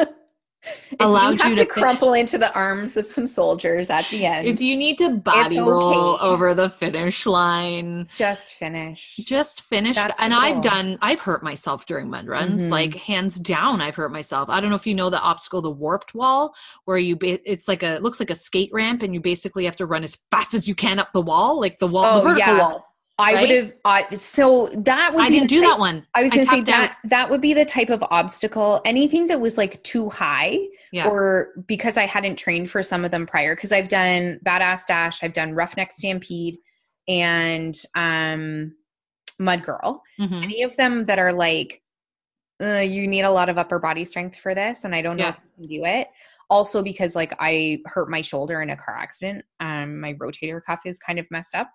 B: allowed
C: you, have
B: you
C: to,
B: to
C: crumple into the arms of some soldiers at the end.
B: If you need to body
C: it's
B: roll
C: okay.
B: over the finish line,
C: just finish.
B: Just finish.
C: That's
B: And
C: the
B: I've
C: goal.
B: done, I've hurt myself during mud runs.
C: Mhm.
B: Like hands down, I've hurt myself. I don't know if you know the obstacle, the warped wall, where you, ba- it's like a, it looks like a skate ramp and you basically have to run as fast as you can up the wall, like the wall,
C: Oh,
B: the vertical
C: yeah.
B: wall.
C: I
B: right?
C: would have, uh, so that would
B: I
C: be
B: didn't
C: the
B: do
C: type-
B: that one.
C: I was going to say
B: tapped out.
C: that that would be the type of obstacle, anything that was like too high
B: Yeah.
C: or because I hadn't trained for some of them prior. Cause I've done Badass Dash, I've done Roughneck Stampede and um, Mud Girl.
B: Mhm.
C: Any of them that are like, uh, you need a lot of upper body strength for this. And I don't know
B: Yeah.
C: if you can do it. Also because like I hurt my shoulder in a car accident. Um, my rotator cuff is kind of messed up.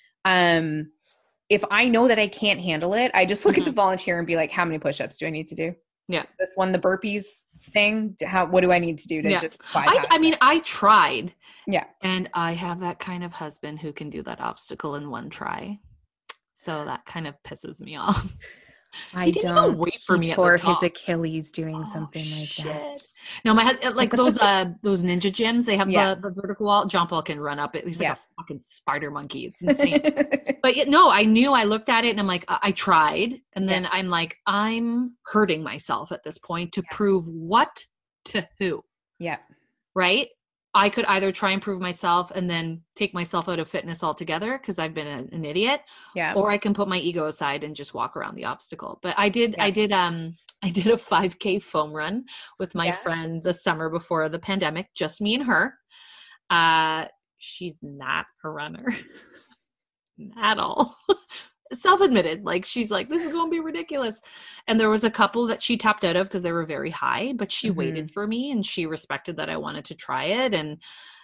C: Um, if I know that I can't handle it, I just look
B: Mhm.
C: at the volunteer and be like, how many push-ups do I need to do?
B: Yeah.
C: This one, the burpees thing, how, what do I need to do to
B: Yeah.
C: just
B: I,
C: bypass
B: I mean,
C: it?
B: I tried.
C: Yeah.
B: And I have that kind of husband who can do that obstacle in one try. So that kind of pisses me off.
C: I
B: He didn't
C: don't.
B: even wait for
C: he
B: me at
C: tore
B: the top.
C: his Achilles doing
B: Oh,
C: something like
B: shit.
C: that.
B: No, my husband, like those uh those ninja gyms, they have
C: Yeah.
B: the, the vertical wall. John Paul can run up it. He's like
C: Yeah.
B: a fucking spider monkey. It's insane. But yet, no, I knew. I looked at it and I'm like, I, I tried, and then
C: Yeah.
B: I'm like, I'm hurting myself at this point to prove what to who,
C: Yeah.
B: right? I could either try and prove myself and then take myself out of fitness altogether because I've been a, an idiot,
C: Yeah.
B: or I can put my ego aside and just walk around the obstacle. But I did,
C: Yeah.
B: I did, um, I did a five K foam run with my
C: Yeah.
B: friend the summer before the pandemic, just me and her. Uh, she's not a runner at all. Self-admitted, like she's like, this is gonna be ridiculous. And there was a couple that she tapped out of because they were very high, but she
C: Mhm.
B: waited for me and she respected that I wanted to try it. And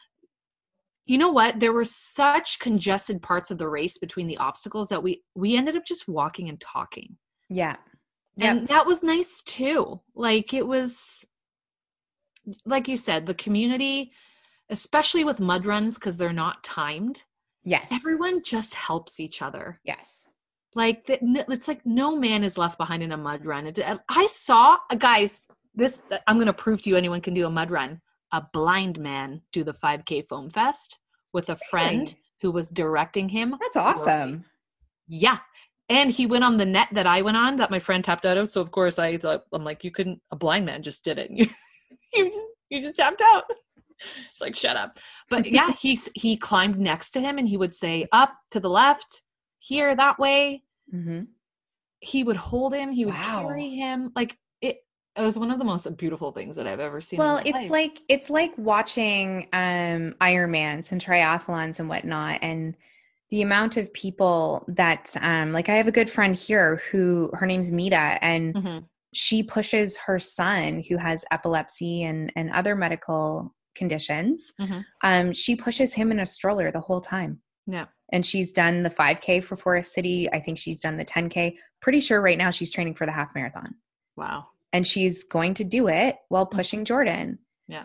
B: you know what? There were such congested parts of the race between the obstacles that we we ended up just walking and talking.
C: Yeah.
B: And
C: Yep.
B: that was nice too. Like it was, like you said, the community, especially with mud runs because they're not timed,
C: Yes.
B: everyone just helps each other.
C: Yes.
B: Like that, it's like no man is left behind in a mud run. It, I saw, guys, this, I'm going to prove to you anyone can do a mud run. A blind man do the five K Foam Fest with a friend
C: Really?
B: who was directing him.
C: That's awesome.
B: Yeah. And he went on the net that I went on that my friend tapped out of. So of course I thought, I'm like, you couldn't, a blind man just did it. You, you just, you just tapped out. It's like, shut up. But yeah, he's, he climbed next to him and he would say up to the left, here, that way.
C: Mm-hmm.
B: He would hold him. He would
C: Wow.
B: carry him. Like it, it was one of the most beautiful things that I've ever seen.
C: Well,
B: in my
C: it's
B: life.
C: like it's like watching um Ironmans and triathlons and whatnot, and the amount of people that um like I have a good friend here who her name's Mita, and
B: Mhm.
C: she pushes her son who has epilepsy and and other medical conditions.
B: Mhm.
C: Um, she pushes him in a stroller the whole time.
B: Yeah.
C: And she's done the five K for Forest City. I think she's done the ten K. Pretty sure right now she's training for the half marathon.
B: Wow.
C: And she's going to do it while pushing Jordan.
B: Yeah.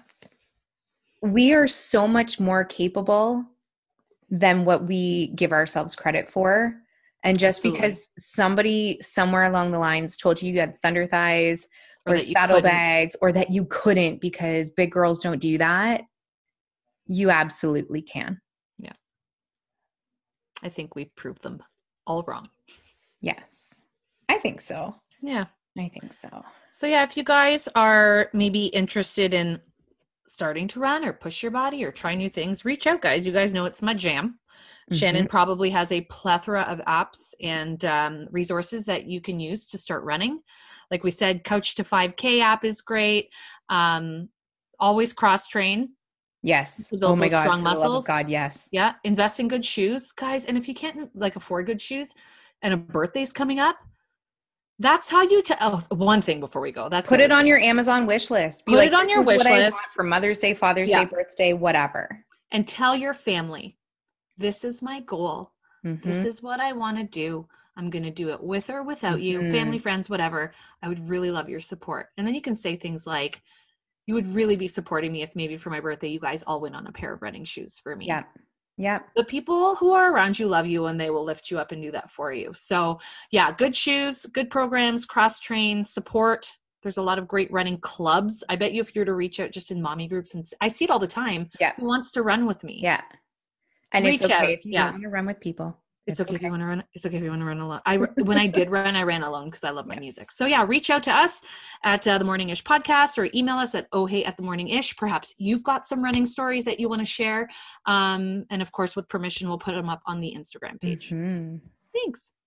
C: We are so much more capable than what we give ourselves credit for. And just
B: Absolutely.
C: because somebody somewhere along the lines told you you had thunder thighs
B: Or
C: or,
B: that you
C: saddlebags or that you couldn't because big girls don't do that, you absolutely can.
B: I think we've proved them all wrong.
C: Yes. I think so.
B: Yeah.
C: I think so.
B: So yeah, if you guys are maybe interested in starting to run or push your body or try new things, reach out, guys. You guys know it's my jam. Mm-hmm. Shannon probably has a plethora of apps and um, resources that you can use to start running. Like we said, Couch to five K app is great. Um, always cross train.
C: Yes.
B: To build
C: oh my
B: those
C: God.
B: strong
C: For
B: muscles.
C: the love of God, yes.
B: Yeah. Invest in good shoes, guys. And if you can't like afford good shoes and a birthday's coming up, that's how you tell. Oh, one thing before we go. That's
C: put it on
B: thing.
C: your Amazon wish list. Be
B: Put
C: like,
B: it on your wish list
C: for Mother's Day, Father's yeah. Day, birthday, whatever.
B: And tell your family, this is my goal. Mm-hmm. This is what I want to do. I'm going to do it with or without mm-hmm. you, family, friends, whatever. I would really love your support. And then you can say things like, you would really be supporting me if maybe for my birthday, you guys all went on a pair of running shoes for me.
C: Yeah. Yeah.
B: The people who are around you love you and they will lift you up and do that for you. So yeah, good shoes, good programs, cross train, support. There's a lot of great running clubs. I bet you if you were to reach out just in mommy groups, and I see it all the time.
C: Yeah.
B: Who wants to run with me?
C: Yeah. And reach it's okay out. If you
B: yeah.
C: don't want to run with people.
B: It's, it's okay, okay if you want to run. It's okay if you want to run alone. I, when I did run, I ran alone because I love my yeah. music. So yeah, reach out to us at uh, the Morning Ish podcast or email us at oh hey at the morning ish. Perhaps you've got some running stories that you want to share. Um, and of course, with permission, we'll put them up on the Instagram page. Mm-hmm. Thanks.